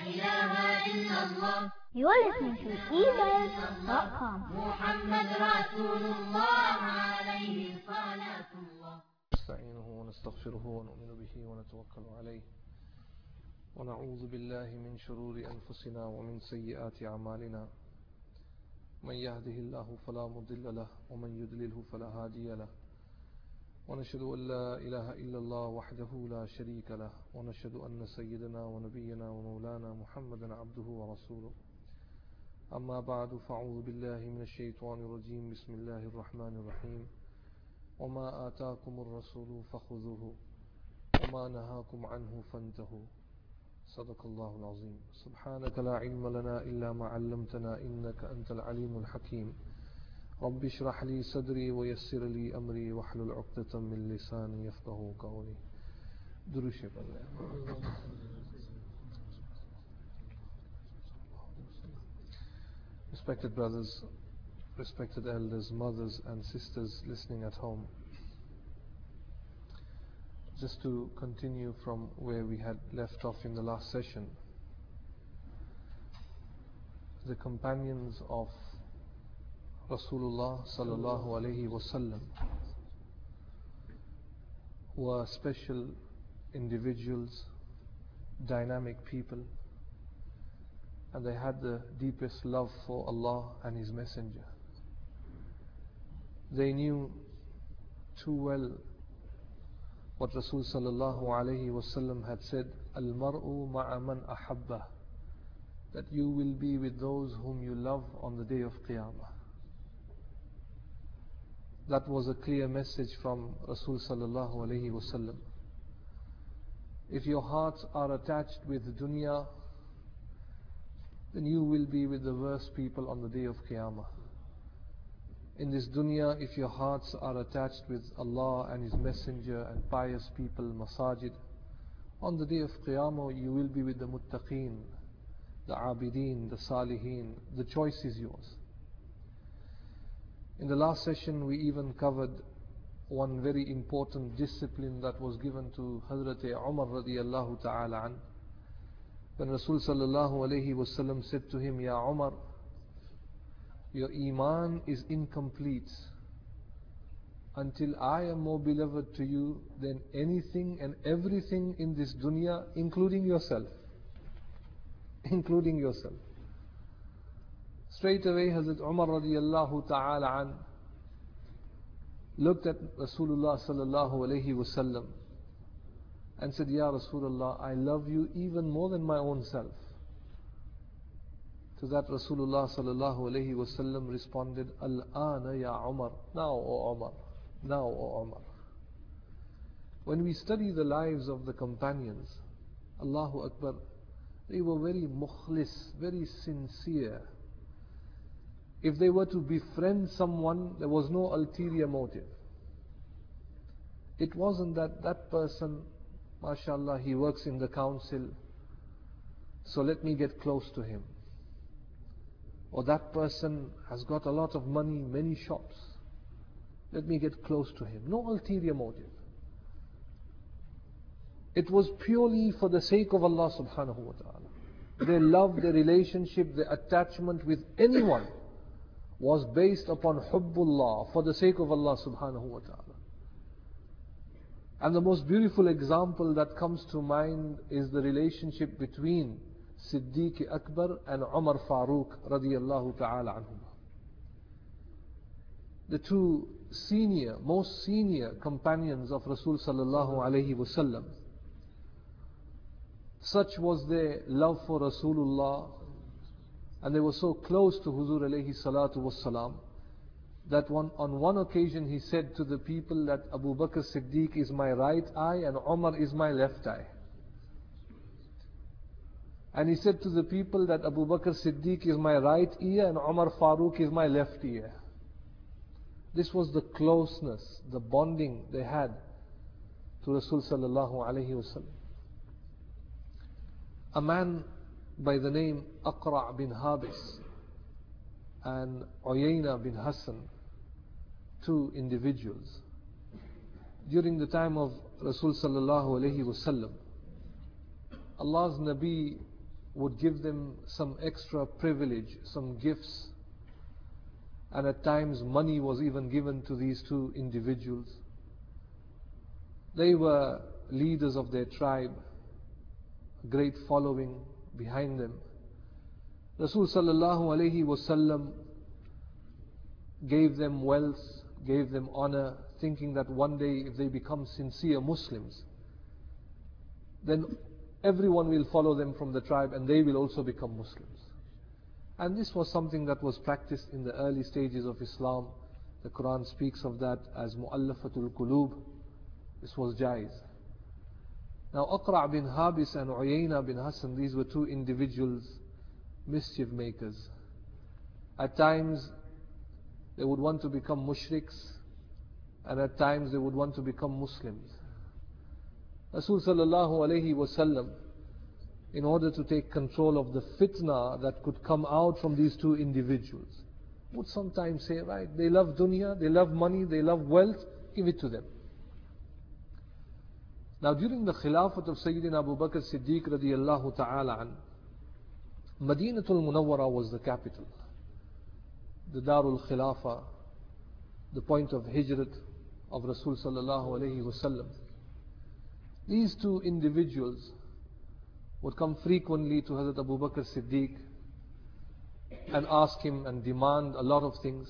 إله إلا الله. You are listening to eBird.com. محمد رسول الله عليه صلاة الله. نستعينه ونستغفره ونؤمن به ونتوكل عليه ونعوذ بالله من شرور أنفسنا ومن سيئات أعمالنا. من يهده الله فلا مضل له ومن يضلله فلا هادي له. ونشهد أن لا إله إلا الله وحده لا شريك له. ونشهد أن سيدنا ونبينا ومولانا محمدا عبده ورسوله. أما بعد فأعوذ بالله من الشيطان الرجيم. بسم الله الرحمن الرحيم. وما آتاكم الرسول فخذوه وما نهاكم عنه فانتهوا. صدق الله العظيم. سبحانك لا علم لنا إلا ما علمتنا إنك أنت العليم الحكيم. رب اشرح لي صدري ويسر لي أمري واحلل عقدة من لساني يفقهوا قولي. درود شریف. Respected brothers, respected elders, mothers and sisters listening at home. Just to continue from where we had left off in the last session, the companions of Rasulullah sallallahu alaihi wasallam were special individuals, dynamic people, and they had the deepest love for Allah and His Messenger. They knew too well what Rasul sallallahu alaihi wasallam had said, Al-mar'u ma'a man ahabba, that you will be with those whom you love on the day of Qiyamah. That was a clear message from Rasul sallallahu alaihi wasallam. If your hearts are attached with dunya, then you will be with the worst people on the day of Qiyamah. In this dunya, if your hearts are attached with Allah and His Messenger and pious people, masajid, on the day of Qiyamah you will be with the muttaqeen, the abideen, the salihin. The choice is yours. In the last session we even covered one very important discipline that was given to Hazrat Umar radiyallahu ta'ala an. When Rasul sallallahu alayhi wasallam said to him, Ya Umar, your iman is incomplete until I am more beloved to you than anything and everything in this dunya, including yourself. Including yourself. Straight away Hazrat Umar radiyallahu ta'ala an looked at Rasulullah sallallahu alayhi wasallam and said, Ya Rasulullah, I love you even more than my own self. To that Rasulullah sallallahu alayhi wasallam responded, Al-ana ya Umar, now O Umar, now O Umar. When we study the lives of the companions, Allahu Akbar, they were very mukhlis, very sincere. If they were to befriend someone, there was no ulterior motive. It wasn't that that person, mashallah, he works in the council, so let me get close to him. Or that person has got a lot of money, many shops, let me get close to him. No ulterior motive. It was purely for the sake of Allah subhanahu wa ta'ala. Their love, their relationship, their attachment with anyone was based upon hubbullah, for the sake of Allah subhanahu wa ta'ala. And the most beautiful example that comes to mind is the relationship between Siddiq Akbar and Umar Farooq radiyallahu ta'ala anhum. The two most senior companions of Rasul sallallahu alayhi wasallam. Such was their love for Rasulullah, and they were so close to Huzur alayhi salatu wassalam, that on one occasion he said to the people that Abu Bakr Siddiq is my right eye and Umar is my left eye. And he said to the people that Abu Bakr Siddiq is my right ear and Umar Farooq is my left ear. This was the closeness, the bonding they had to Rasul sallallahu alayhi wasallam. A man by the name Aqra' bin Habis and Uyayna bin Hassan, two individuals, during the time of Rasul sallallahu alayhi wasallam, Allah's Nabi would give them some extra privilege, some gifts, and at times money was even given to these two individuals. They were leaders of their tribe, a great following behind them. Rasul sallallahu alayhi wasallam gave them wealth, gave them honor, thinking that one day if they become sincere Muslims, then everyone will follow them from the tribe and they will also become Muslims. And this was something that was practiced in the early stages of Islam. The Quran speaks of that as mu'allafatul qulub. This was jaiz. Now Aqra' bin Habis and Uyayna bin Hassan, these were two individuals, mischief makers. At times they would want to become mushriks, and at times they would want to become Muslims. Rasul sallallahu alayhi wasallam, in order to take control of the fitna that could come out from these two individuals, would sometimes say, right, they love dunya, they love money, they love wealth, give it to them. Now during the Khilafat of Sayyidina Abu Bakr Siddiq radiyallahu ta'ala an, Madinatul Munawwara was the capital, the Darul Khilafah, the point of hijrat of Rasul sallallahu alayhi wasallam. These two individuals would come frequently to Hazrat Abu Bakr Siddiq and ask him and demand a lot of things.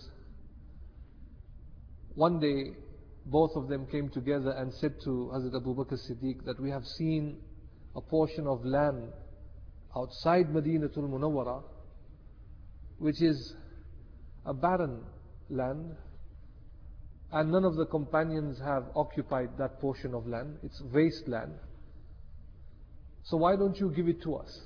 One day, both of them came together and said to Hazrat Abu Bakr Siddiq that we have seen a portion of land outside Madinatul Munawwara, which is a barren land, and none of the companions have occupied that portion of land. It's wasteland. So why don't you give it to us?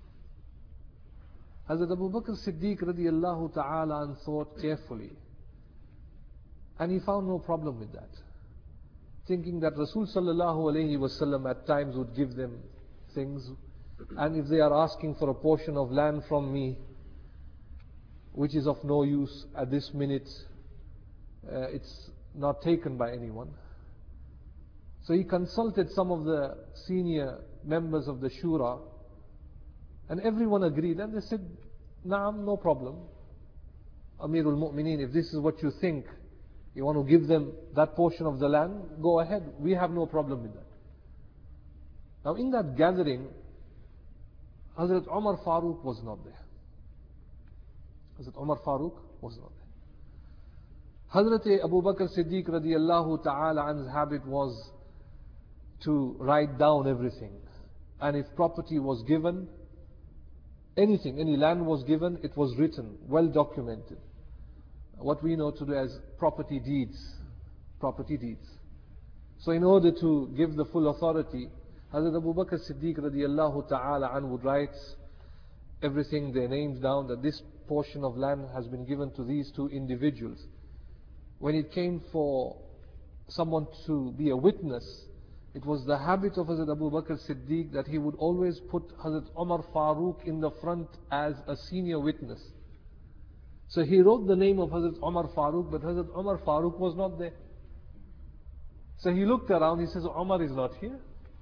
Hazrat Abu Bakr Siddiq radiyallahu ta'ala and thought carefully, and he found no problem with that, thinking that Rasul sallallahu alayhi wasallam at times would give them things, and if they are asking for a portion of land from me which is of no use at this minute, it's not taken by anyone. So he consulted some of the senior members of the Shura, and everyone agreed, and they said, Naam, no problem. Amirul Mu'mineen, if this is what you think, you want to give them that portion of the land, go ahead, we have no problem with that. Now in that gathering, Hazrat Umar Farooq was not there. Hazrat Umar Farooq was not there. Hazrat Abu Bakr Siddiq radiyallahu ta'ala an's habit was to write down everything. And if property was given, anything, any land was given, it was written, well documented. What we know today as property deeds. Property deeds. So in order to give the full authority, Hazrat Abu Bakr Siddiq radiyallahu ta'ala an would write everything, their names down, that this portion of land has been given to these two individuals. When it came for someone to be a witness, it was the habit of Hazrat Abu Bakr Siddiq that he would always put Hazrat Umar Farooq in the front as a senior witness. So he wrote the name of Hazrat Umar Farooq, but Hazrat Umar Farooq was not there. So he looked around, he says, Umar is not here.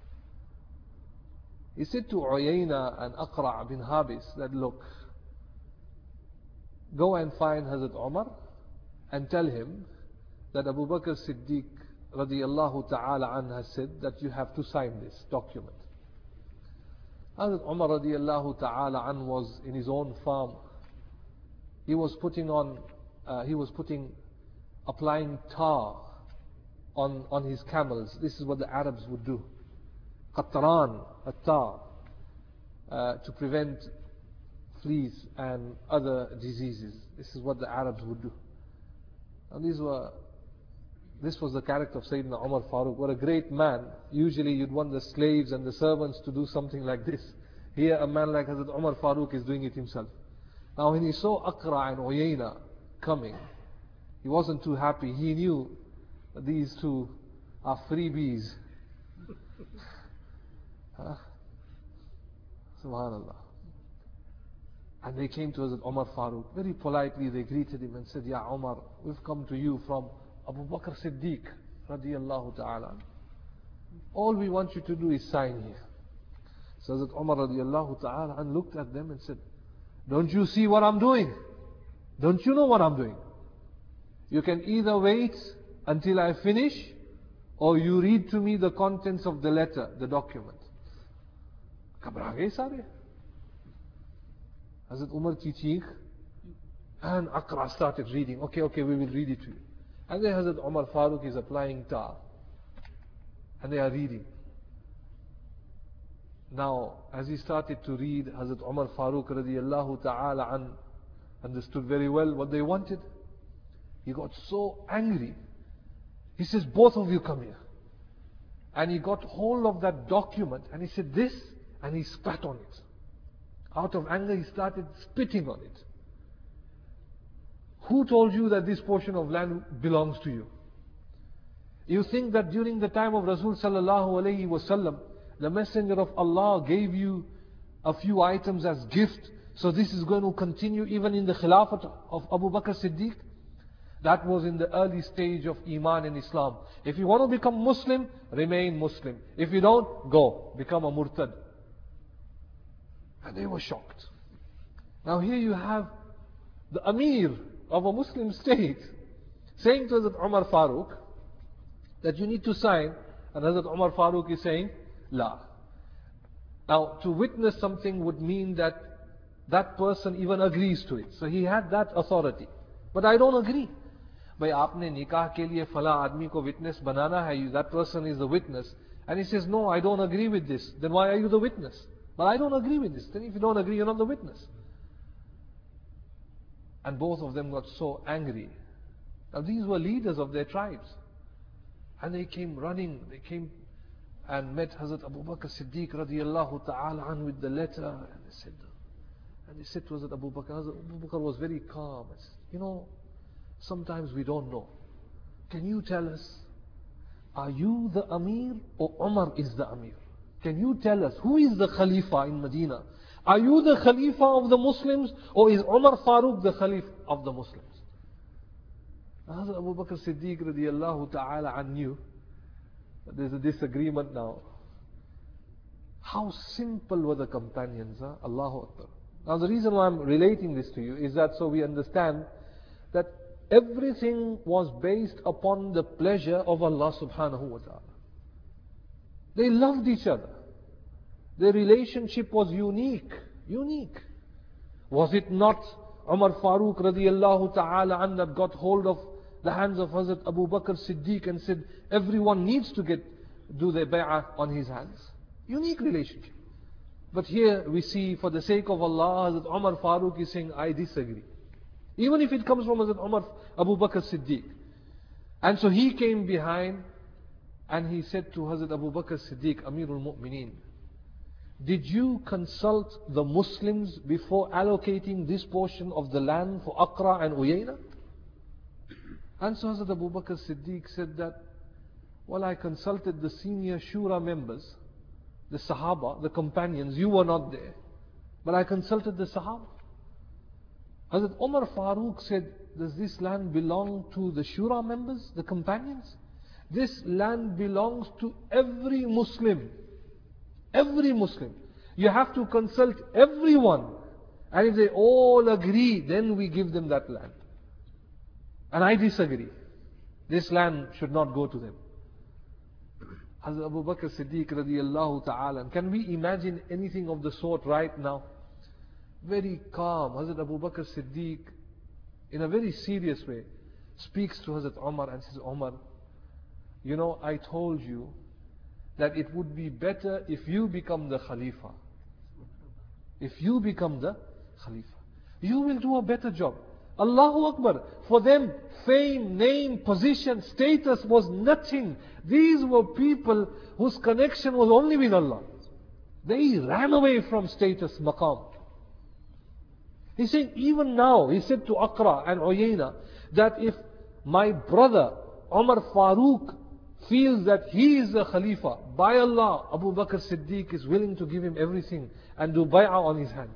He said to Uyayna and Aqra' bin Habis that, look, go and find Hazrat Umar and tell him that Abu Bakr Siddiq radiyallahu ta'ala an has said that you have to sign this document. Hazrat Umar radiyallahu ta'ala an was in his own farm. He was applying tar on his camels. This is what the Arabs would do. Qatran, tar, to prevent fleas and other diseases. This is what the Arabs would do. And this was the character of Sayyidina Umar Farooq. What a great man. Usually you'd want the slaves and the servants to do something like this. Here a man like Hazrat Umar Farooq is doing it himself. Now when he saw Aqra' and Uyayna coming, he wasn't too happy. He knew that these two are freebies. Subhanallah. And they came to Hazrat Umar Farooq. Very politely they greeted him and said, Ya Umar, we've come to you from Abu Bakr Siddiq radiyallahu ta'ala. All we want you to do is sign here. So Hazrat Umar radiallahu ta'ala and looked at them and said, don't you see what I'm doing? Don't you know what I'm doing? You can either wait until I finish, or you read to me the contents of the letter, the document. Ghabra gaye sare. Hazrat Umar ki cheekh, and Aqra started reading. Okay, we will read it to you. And then Hazrat Umar Farooq is applying tar. And they are reading. Now, as he started to read, Hazrat Umar Farooq radiallahu ta'ala understood very well what they wanted. He got so angry. He says, both of you come here. And he got hold of that document and he said this, and he spat on it. Out of anger, he started spitting on it. Who told you that this portion of land belongs to you? You think that during the time of Rasul sallallahu alayhi wasallam, the Messenger of Allah gave you a few items as gift, so this is going to continue even in the Khilafat of Abu Bakr Siddiq? That was in the early stage of Iman and Islam. If you want to become Muslim, remain Muslim. If you don't, go, become a Murtad. And they were shocked. Now here you have the Amir of a Muslim state saying to Hazrat Umar Farooq that you need to sign, and Hazrat Umar Farooq is saying, La. Now, to witness something would mean that that person even agrees to it. So he had that authority. But I don't agree. Bhai, aapne nikah ke liye fala aadmi ko witness banana hai, that person is the witness. And he says, no, I don't agree with this. Then why are you the witness? But I don't agree with this. Then if you don't agree, you're not the witness. And both of them got so angry. Now these were leaders of their tribes. And they came running, they came and met Hazrat Abu Bakr Siddiq radiallahu ta'ala an with the letter. And they said to Hazrat Abu Bakr, Hazrat Abu Bakr was very calm. He said, sometimes we don't know. Can you tell us, are you the Amir or Umar is the Amir? Can you tell us, who is the Khalifa in Medina? Are you the Khalifa of the Muslims or is Umar Farooq the Khalifa of the Muslims? Hazrat Abu Bakr Siddiq radiallahu ta'ala an knew that there's a disagreement now. How simple were the companions, huh? Allahu Akbar. Now the reason why I'm relating this to you is that so we understand that everything was based upon the pleasure of Allah subhanahu wa ta'ala. They loved each other. Their relationship was unique. Was it not Umar Farooq radiallahu ta'ala an that got hold of the hands of Hazrat Abu Bakr Siddiq and said, everyone needs to do their bay'ah on his hands? Unique relationship. But here we see, for the sake of Allah, Hazrat Umar Farooq is saying, I disagree. Even if it comes from Hazrat Abu Bakr Siddiq. And so he came behind and he said to Hazrat Abu Bakr Siddiq, Amirul Mu'mineen, did you consult the Muslims before allocating this portion of the land for Aqra and Uyayna? And so Hazrat Abu Bakr Siddiq said that, well, I consulted the senior Shura members, the Sahaba, the companions. You were not there, but I consulted the Sahaba. Hazrat Umar Farooq said, does this land belong to the Shura members, the companions? This land belongs to every Muslim. Every Muslim. You have to consult everyone. And if they all agree, then we give them that land. And I disagree. This land should not go to them. Hazrat Abu Bakr Siddiq radiallahu ta'ala. Can we imagine anything of the sort right now? Very calm. Hazrat Abu Bakr Siddiq, in a very serious way, speaks to Hazrat Umar and says, Umar, I told you that it would be better if you become the Khalifa. If you become the Khalifa, you will do a better job. Allahu Akbar. For them, fame, name, position, status was nothing. These were people whose connection was only with Allah. They ran away from status, maqam. He's saying, even now, he said to Aqra and Uyayna, that if my brother Umar Farooq feels that he is the Khalifa, by Allah, Abu Bakr Siddiq is willing to give him everything and do bay'ah on his hands.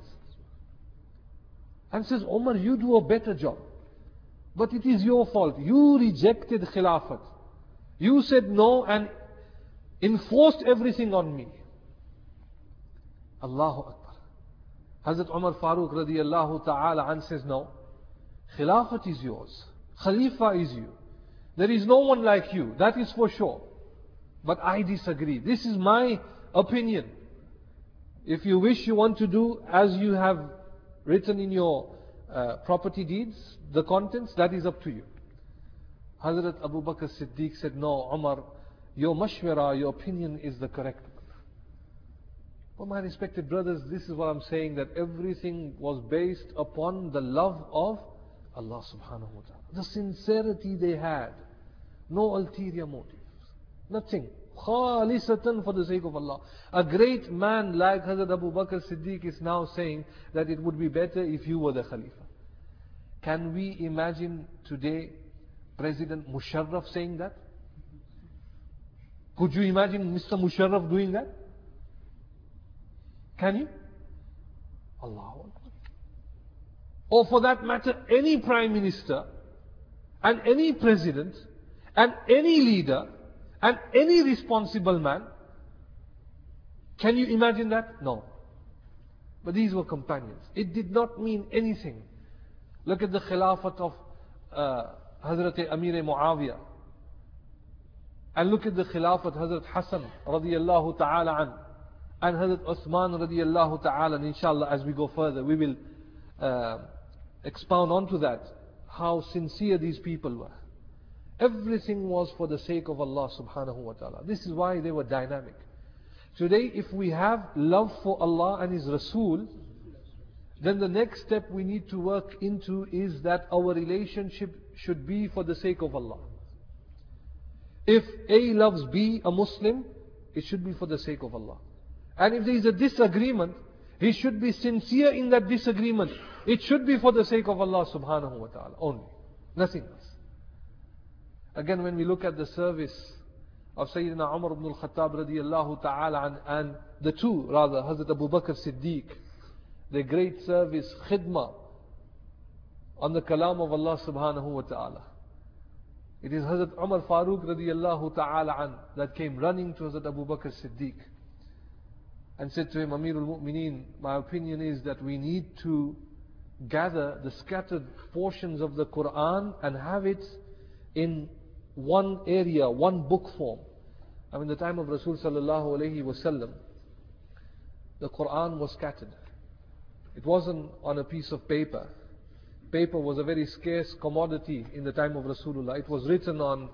And says, Umar, you do a better job. But it is your fault. You rejected Khilafat. You said no and enforced everything on me. Allahu Akbar. Hazrat Umar Farooq radiallahu ta'ala an says, no, Khilafat is yours. Khalifa is you. There is no one like you. That is for sure. But I disagree. This is my opinion. If you wish, you want to do as you have written in your property deeds, the contents, that is up to you. Hazrat Abu Bakr Siddiq said, no, Umar, your mashwara, your opinion is the correct one. Well, my respected brothers, this is what I'm saying, that everything was based upon the love of Allah subhanahu wa ta'ala. The sincerity they had. No ulterior motives. Nothing. Khalisatan for the sake of Allah. A great man like Hazrat Abu Bakr Siddiq is now saying that it would be better if you were the Khalifa. Can we imagine today President Musharraf saying that? Could you imagine Mr. Musharraf doing that? Can you? Allahu Akbar. Or for that matter, any Prime Minister and any President and any leader and any responsible man. Can you imagine that? No. But these were companions. It did not mean anything. Look at the Khilafat of Hazrat Amir Muawiyah. And look at the Khilafat Hazrat Hassan radiyallahu ta'ala an. And Hazrat Uthman radiyallahu ta'ala. And inshallah, as we go further, we will expound onto that. How sincere these people were. Everything was for the sake of Allah subhanahu wa ta'ala. This is why they were dynamic. Today, if we have love for Allah and His Rasul, then the next step we need to work into is that our relationship should be for the sake of Allah. If A loves B, a Muslim, it should be for the sake of Allah. And if there is a disagreement, he should be sincere in that disagreement. It should be for the sake of Allah subhanahu wa ta'ala only. Nothing else. Again, when we look at the service of Sayyidina Umar ibn al-Khattab radiyallahu ta'ala and the two, rather, Hazrat Abu Bakr Siddiq, their great service, khidmah, on the kalam of Allah subhanahu wa ta'ala. It is Hazrat Umar Farooq radiyallahu ta'ala an that came running to Hazrat Abu Bakr Siddiq and said to him, Amirul Mu'mineen, my opinion is that we need to gather the scattered portions of the Quran and have it in one area, one book form. I mean, the time of Rasul sallallahu alayhi wasallam, the Quran was scattered. It wasn't on a piece of paper. Paper was a very scarce commodity in the time of Rasulullah. It was written on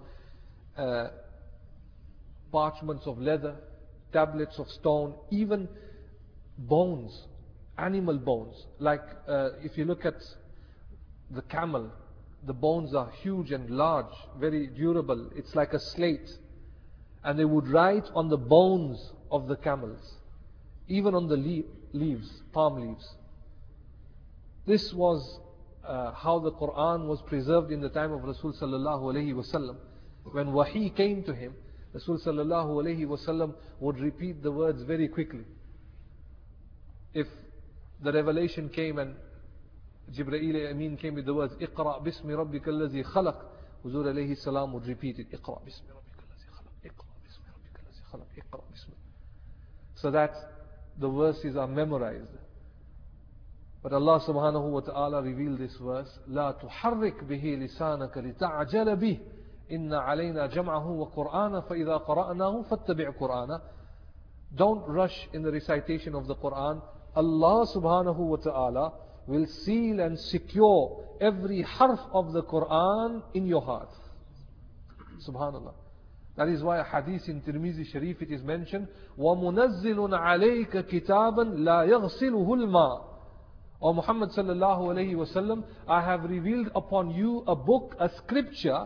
parchments of leather, tablets of stone, even bones, animal bones. Like if you look at the camel, the bones are huge and large, very durable. It's like a slate. And they would write on the bones of the camels, even on the leaves, palm leaves. This was how the Quran was preserved in the time of Rasul sallallahu alayhi wasallam. When wahi came to him, Rasul sallallahu alayhi wasallam would repeat the words very quickly. If the revelation came and Jibreel Amin came with the words Iqra bismi rabbika allazi khalaq, Huzur alayhi salam would repeat it, Iqra bismi rabbika allazi khalaq, Iqra bismi rabbika allazi khalaq, Iqra bismi. So that the verses are memorized. But Allah subhanahu wa ta'ala revealed this verse, لا تحرك به لسانك لتعجل به إن علينا جمعه وقرآن فإذا قرأناه فاتبع قرآن. Don't rush in the recitation of the Quran. Allah subhanahu wa ta'ala will seal and secure every harf of the Quran in your heart. Subhanallah. That is why a hadith in Tirmizi Sharif it is mentioned, وَمُنَزِّلٌ عَلَيْكَ كِتَابًا لَا يَغْسِلُهُ الْمَاءُ. O Muhammad sallallahu alayhi wa sallam, I have revealed upon you a book, a scripture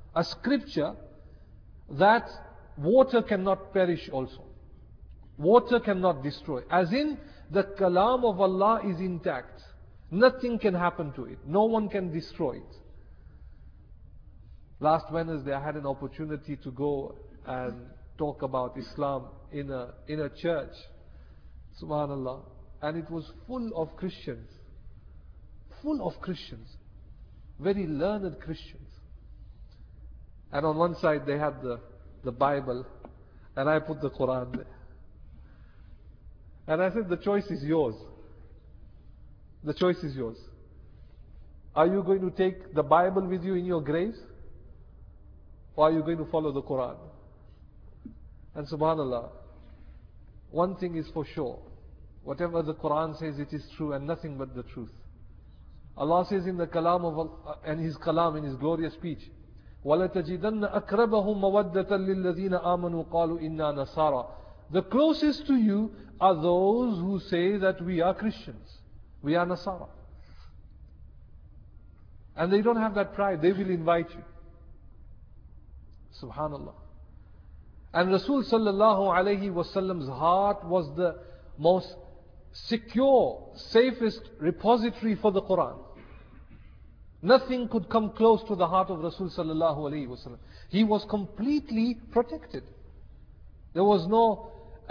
that water cannot perish also. Water cannot destroy. As in, the kalam of Allah is intact. Nothing can happen to it. No one can destroy it. Last Wednesday I had an opportunity to go and talk about Islam in a church. Subhanallah. And it was full of Christians. Full of Christians. Very learned Christians. And on one side they had the Bible, and I put the Quran there. And I said, the choice is yours. The choice is yours. Are you going to take the Bible with you in your graves? Or are you going to follow the Quran? And subhanallah, one thing is for sure. Whatever the Quran says, it is true and nothing but the truth. Allah says in the Kalam of Allah, and His Kalam in His glorious speech, وَلَتَجِدَنَّ أَقْرَبَهُمْ مَوَدَّةً لِلَّذِينَ آمَنُوا قَالُوا إِنَّا نَصَارَى. The closest to you are those who say that we are Christians. We are Nasara. And they don't have that pride. They will invite you. Subhanallah. And Rasul sallallahu alayhi wasallam's heart was the most secure, safest repository for the Quran. Nothing could come close to the heart of Rasul sallallahu alayhi wasallam. He was completely protected. There was no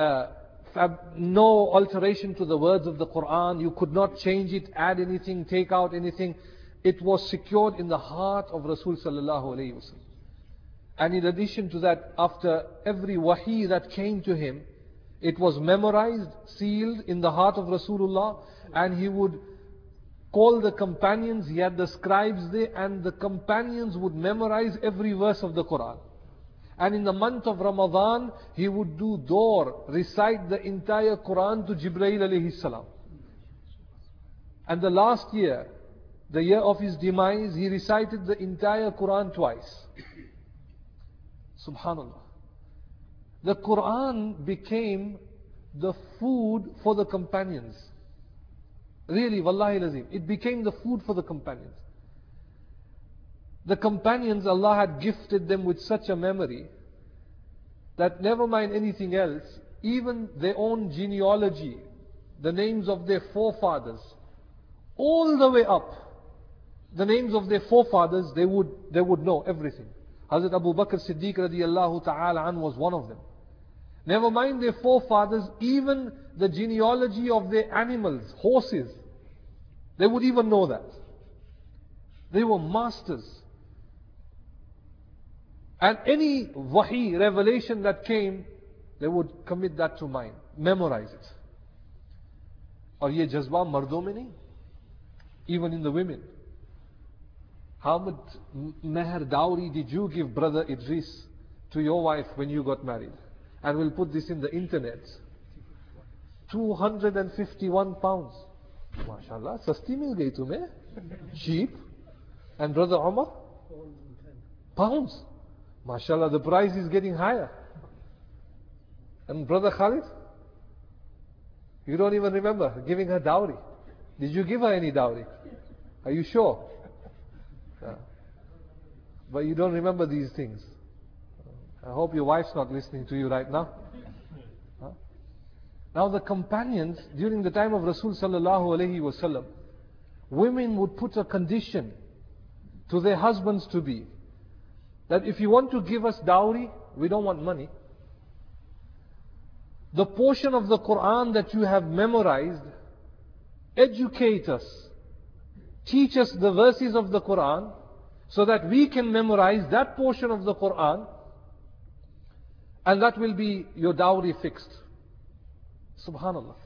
alteration to the words of the Quran. You could not change it, add anything, take out anything. It was secured in the heart of Rasul sallallahu alayhi wasallam. And in addition to that, after every wahi that came to him, it was memorized, sealed in the heart of Rasulullah, and he would call the companions. He had the scribes there, and the companions would memorize every verse of the Quran. And in the month of Ramadan, he would do door, recite the entire Quran to Jibreel alayhi salam. And the last year, the year of his demise, he recited the entire Quran twice. Subhanallah. The Quran became the food for the companions. Really, wallahi lazim. It became the food for the companions. The companions, Allah had gifted them with such a memory that never mind anything else, even their own genealogy, the names of their forefathers, all the way up, the names of their forefathers, they would know everything. Hazrat Abu Bakr Siddiq radiyallahu ta'ala an was one of them. Never mind their forefathers, even the genealogy of their animals, horses, they would even know that. They were masters. And any wahi, revelation that came, they would commit that to mind, memorize it. और ये जज्बा मर्दों में नहीं, even in the women. How much meher dowry did you give brother Idris to your wife when you got married? And we'll put this in the internet. 251 pounds. MashaAllah, sasti mil gayi tumhe. Cheap. And brother Omar? Pounds. MashaAllah, the price is getting higher. And brother Khalid? You don't even remember giving her dowry. Did you give her any dowry? Are you sure? But you don't remember these things. I hope your wife's not listening to you right now. Now the companions, during the time of Rasul sallallahu alayhi wasallam, women would put a condition to their husbands to be that if you want to give us dowry, we don't want money. The portion of the Quran that you have memorized, educate us. Teach us the verses of the Quran so that we can memorize that portion of the Quran, and that will be your dowry fixed. Subhanallah.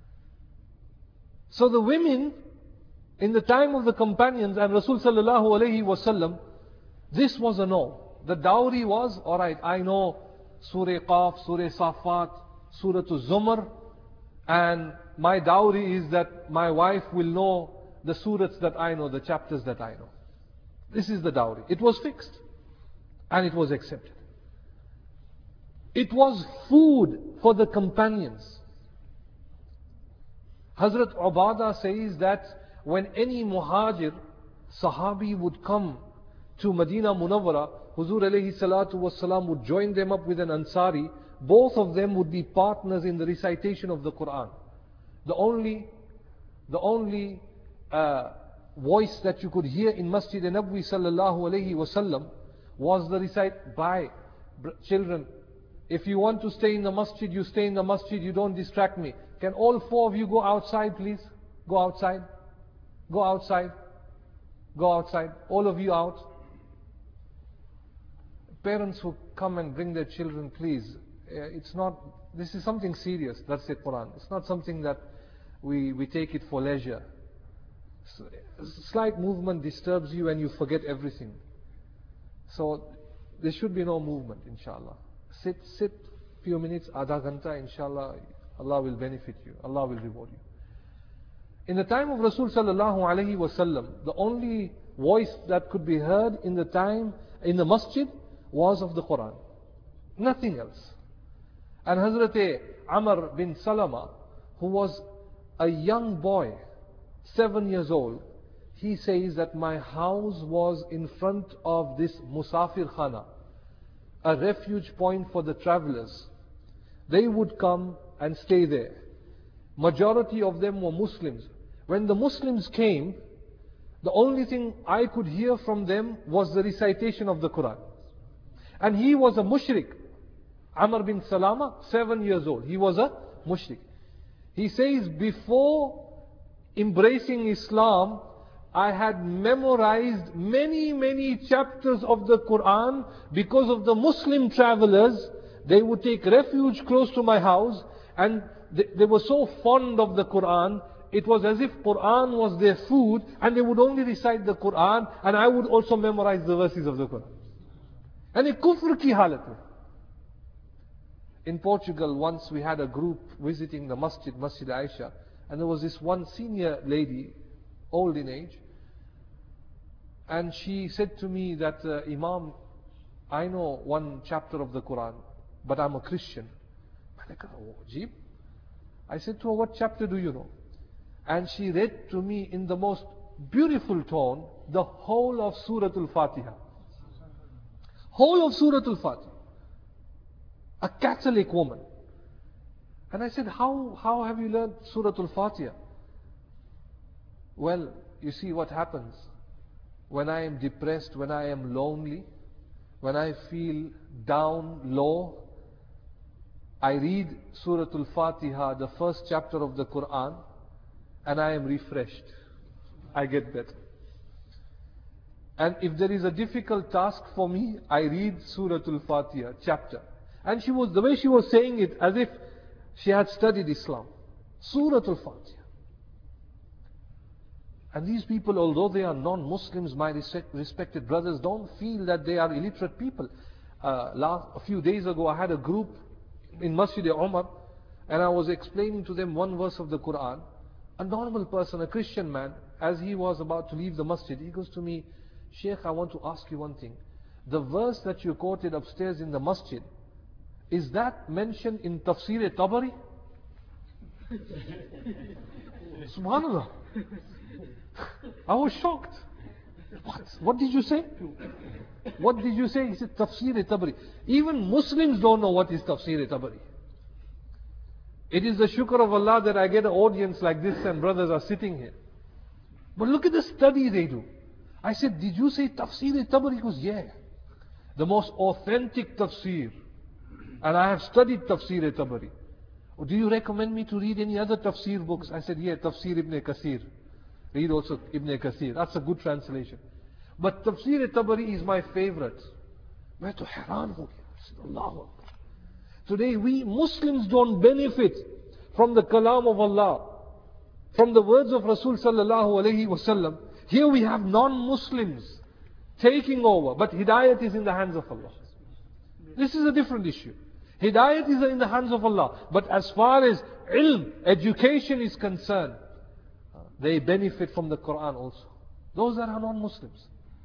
So the women in the time of the companions and Rasul sallallahu alayhi wasallam, this was a no. The dowry was, alright, I know Surah Qaf, Surah Safat, Surah Zumar, and my dowry is that my wife will know the surahs that I know, the chapters that I know. This is the dowry. It was fixed and it was accepted. It was food for the companions. Hazrat Ubadah says that when any muhajir, sahabi would come to Medina Munawwara, Huzur alayhi salatu wasalam would join them up with an Ansari. Both of them would be partners in the recitation of the Quran. The only voice that you could hear in Masjid Nabawi sallallahu alayhi wasallam was the recite by children. If you want to stay in the masjid, you stay in the masjid, you don't distract me. Can all four of you go outside, please? Go outside. Go outside. Go outside. All of you out. Parents who come and bring their children, please, It's not, this is something serious. That's the Quran. It's not something that we take it for leisure. Slight movement disturbs you and you forget everything. So there should be no movement, inshallah. Sit few minutes, adha ghanta, inshallah, Allah will benefit you. Allah will reward you. In the time of Rasul sallallahu alaihi wasallam, the only voice that could be heard in the masjid was of the Quran. Nothing else. And Hazrat Amr bin Salama, who was a young boy, 7 years old, he says that my house was in front of this Musafir Khana, a refuge point for the travelers. They would come and stay there. Majority of them were Muslims. When the Muslims came, the only thing I could hear from them was the recitation of the Quran. And he was a mushrik. Amr bin Salama, 7 years old. He was a mushrik. He says, before embracing Islam, I had memorized many chapters of the Quran because of the Muslim travelers. They would take refuge close to my house and they were so fond of the Quran. It was as if Quran was their food and they would only recite the Quran and I would also memorize the verses of the Quran. And a kufr ki halat mein. In Portugal, once we had a group visiting the Masjid Aisha, and there was this one senior lady, old in age, and she said to me that, Imam, I know one chapter of the Quran, but I'm a Christian. I said to her, what chapter do you know? And she read to me in the most beautiful tone the whole of Surah Al-Fatiha. Whole of Surah Al-Fatiha. A Catholic woman. And I said, how have you learned Surah Al-Fatiha? Well, you see what happens. When I am depressed, when I am lonely, when I feel down, low, I read Surah Al-Fatiha, the first chapter of the Quran, and I am refreshed. I get better. And if there is a difficult task for me, I read Surah Al-Fatiha, chapter. And the way she was saying it, as if she had studied Islam. Surah Al-Fatiha. And these people, although they are non-Muslims, my respected brothers, don't feel that they are illiterate people. A few days ago, I had a group in Masjid Umar, and I was explaining to them one verse of the Quran. A normal person, a Christian man, as he was about to leave the masjid, he goes to me, Sheikh, I want to ask you one thing. The verse that you quoted upstairs in the masjid, is that mentioned in Tafsir Tabari? Subhanallah. I was shocked. What did you say? What did you say? He said Tafsir Tabari. Even Muslims don't know what is Tafsir Tabari. It is the shukr of Allah that I get an audience like this and brothers are sitting here. But look at the study they do. I said, did you say Tafsir Tabari? He goes, yeah. The most authentic tafsir. And I have studied Tafsir Tabari. Oh, do you recommend me to read any other tafsir books? I said, yeah, Tafsir Ibn Kathir. Read also Ibn Kathir. That's a good translation. But Tafsir Tabari is my favorite. Main to हैरान हो गया. Allahu Akbar. Today we Muslims don't benefit from the kalam of Allah, from the words of Rasul sallallahu alaihi wasallam. Here we have non-Muslims taking over, but hidayat is in the hands of Allah. This is a different issue. Hidayat is in the hands of Allah. But as far as ilm, education is concerned, they benefit from the Quran also. Those that are non-Muslims.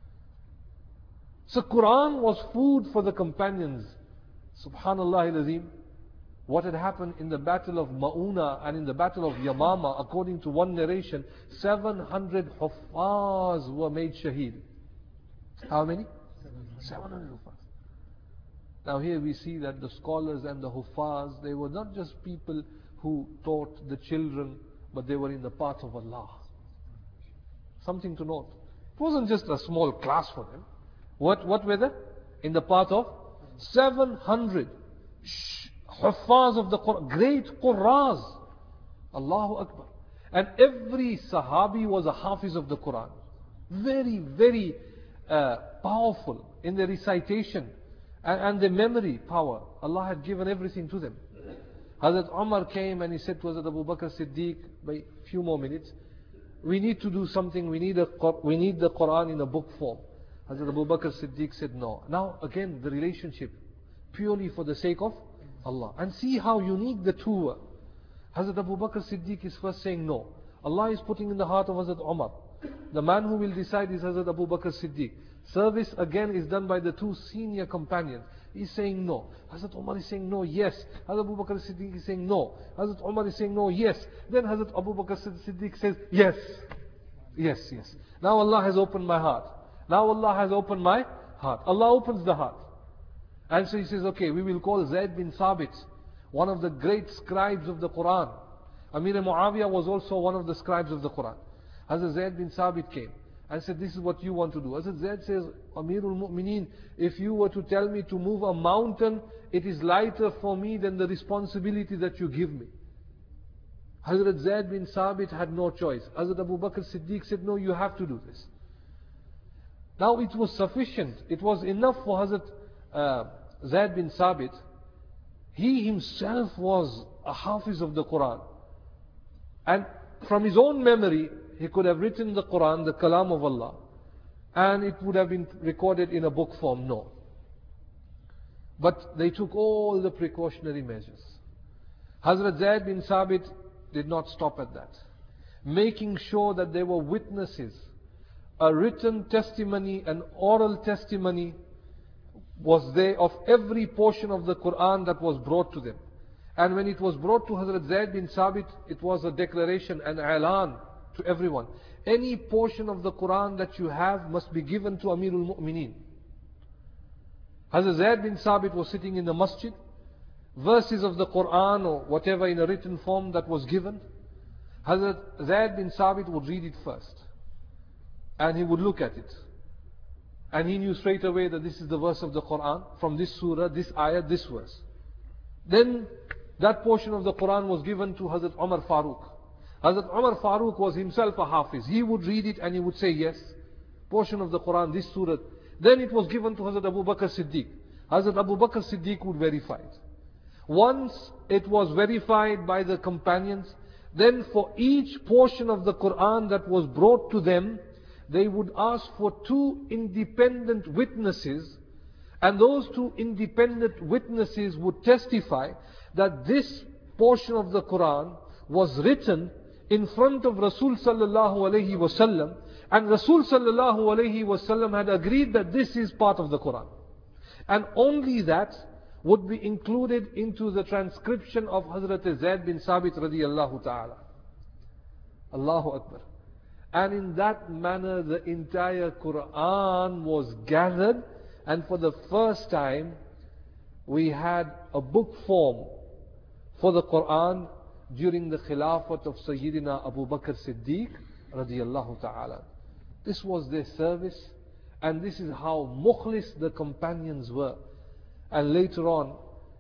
So Quran was food for the companions. Subhanallah al-Azim. What had happened in the battle of Ma'una and in the battle of Yamama, according to one narration, 700 Huffaz were made shaheed. How many? 700 Huffaz. Now here we see that the scholars and the Huffaz, they were not just people who taught the children, but they were in the path of Allah. Something to note. It wasn't just a small class for them. What were they? In the path of 700 Huffaz of the Quran, great Qurras. Allahu Akbar. And every Sahabi was a Hafiz of the Quran. Very, very powerful in their recitation. And the memory power. Allah had given everything to them. Hazrat Umar came and he said to Hazrat Abu Bakr Siddiq, by a few more minutes, we need to do something, we need the Quran in a book form. Hazrat Abu Bakr Siddiq said no. Now again the relationship, purely for the sake of Allah. And see how unique the two were. Hazrat Abu Bakr Siddiq is first saying no. Allah is putting in the heart of Hazrat Umar. The man who will decide is Hazrat Abu Bakr Siddiq. Service again is done by the two senior companions. He's saying no. Hazrat Umar is saying no, yes. Hazrat Abu Bakr Siddiq is saying no. Hazrat Umar is saying no, yes. Then Hazrat Abu Bakr Siddiq says yes. Yes, yes. Now Allah has opened my heart. Now Allah has opened my heart. Allah opens the heart. And so he says, okay, we will call Zayd bin Thabit, one of the great scribes of the Quran. Amir Muawiyah was also one of the scribes of the Quran. Hazrat Zayd bin Thabit came and said, this is what you want to do. Hazrat Zayd says, Amirul Mu'mineen, if you were to tell me to move a mountain, it is lighter for me than the responsibility that you give me. Hazrat Zayd bin Thabit had no choice. Hazrat Abu Bakr Siddiq said, no, you have to do this. Now it was sufficient. It was enough for Hazrat Zayd bin Thabit. He himself was a hafiz of the Quran. And from his own memory, he could have written the Quran, the Kalam of Allah, and it would have been recorded in a book form. No. But they took all the precautionary measures. Hazrat Zayd bin Thabit did not stop at that. Making sure that there were witnesses, a written testimony, an oral testimony was there of every portion of the Quran that was brought to them. And when it was brought to Hazrat Zayd bin Thabit, it was a declaration, an i'lan to everyone. Any portion of the Quran that you have must be given to Amirul Mu'mineen. Hazrat Zayd bin Thabit was sitting in the masjid. Verses of the Quran or whatever in a written form that was given, Hazrat Zayd bin Thabit would read it first. And he would look at it. And he knew straight away that this is the verse of the Quran, from this surah, this ayah, this verse. Then that portion of the Quran was given to Hazrat Umar Farooq. Hazrat Umar Farooq was himself a hafiz. He would read it and he would say, yes, portion of the Quran, this surah. Then it was given to Hazrat Abu Bakr Siddiq. Hazrat Abu Bakr Siddiq would verify it. Once it was verified by the companions, then for each portion of the Quran that was brought to them, they would ask for two independent witnesses, and those two independent witnesses would testify that this portion of the Quran was written in front of Rasul sallallahu alaihi wasallam, and Rasul sallallahu alaihi wasallam had agreed that this is part of the Quran. And only that would be included into the transcription of Hazrat Zayd bin Thabit radiyallahu ta'ala. Allahu Akbar. And in that manner the entire Quran was gathered, and for the first time we had a book form for the Quran during the Khilafat of Sayyidina Abu Bakr Siddiq radiyallahu ta'ala. This was their service, and this is how mukhlis the companions were. And later on,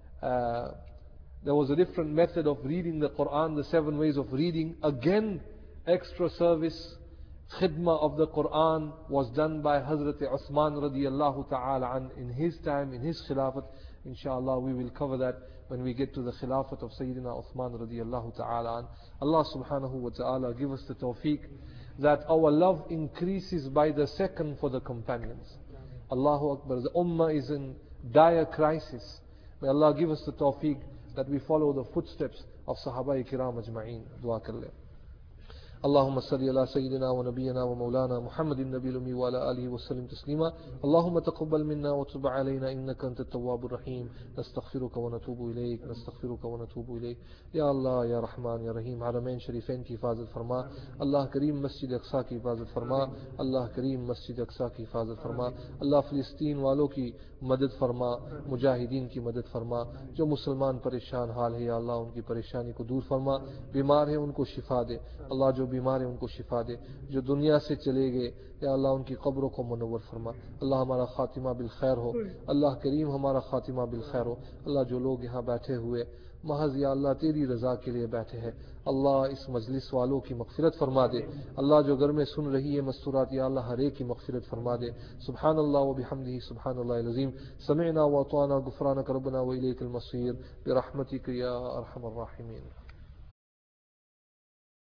there was a different method of reading the Quran, the 7 ways of reading. Again, extra service, khidmah of the Quran was done by Hazrat Uthman radiyallahu ta'ala an in his time, in his Khilafat. Inshallah, we will cover that when we get to the Khilafat of Sayyidina Uthman radiyallahu ta'ala an. Allah subhanahu wa ta'ala give us the tawfiq that our love increases by the second for the companions. Allahu Akbar. The Ummah is in dire crisis. May Allah give us the tawfiq that we follow the footsteps of Sahaba Kiram Ajma'een. Dua karle. اللهم صل على سيدنا ونبينا ومولانا محمد النبي الأمي وعلى آله وسلم تسليما. اللهم تقبل منا وتب علينا إنك أنت التواب الرحيم. نستغفرك ونتوب إليك نستغفرك ونتوب إليك. يا الله يا رحمن يا رحيم. حرمین شریفین کی حفاظت فرما. اللہ کریم مسجد اقصی کی حفاظت فرما. اللہ کریم مسجد اقصی کی حفاظت فرما. اللہ فلسطین والوں کی مدد فرما. مجاہدین کی مدد فرما. جو مسلمان پریشان حال ہے یا اللہ ان کی پریشانی کو دور فرما. بیمار ہیں ان کو شفا دے. اللہ جو بیمار ہیں ان کو شفا دے. جو دنیا سے چلے گئے یا اللہ ان کی قبروں کو منور فرما. اللہ ہمارا خاتمہ بالخیر ہو. اللہ کریم ہمارا خاتمہ بالخیر ہو. اللہ جو لوگ یہاں بیٹھے ہوئے महज या अल्लाह तेरी रज़ा के लिए बैठे हैं। अल्लाह इस मजलिस वालों की मग़फ़िरत फरमा दे। अल्लाह जो घर में सुन रही है मस्तूरात, या अल्लाह हर एक की मग़फ़िरत फरमा दे। सुब्हानल्लाह व बिहम्दिही सुब्हानल्लाहिल अज़ीम। समिअना व अतअना गुफ़रानक रब्बना व इलैकल मसीर बिरहमतिक या अरहमर राहिमीन।